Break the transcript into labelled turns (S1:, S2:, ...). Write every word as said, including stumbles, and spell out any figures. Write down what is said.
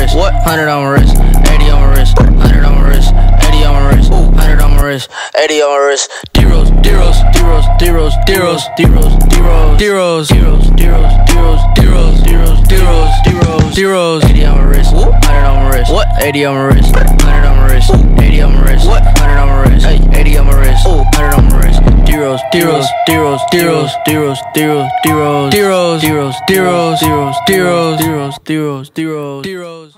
S1: wrist. What? Hundred on my wrist. Eighty on my wrist. Hundred on my wrist. Eighty on my wrist. Hundred on my wrist. Eighty on my wrist. Deros, deros, deros, deros, deros, deros, deros, deros, deros, deros, deros, deros, deros, deros, deros, deros. Eighty on my wrist. Hundred on my wrist. What? Eighty on my wrist. Hundred on my wrist. Eighty on my wrist. What? Hundred on my wrist. Eighty on my wrist. Hundred on my wrist. Deros, deros, deros, deros, deros, deros, deros, deros, deros, deros, deros, deros, deros, deros, deros, deros.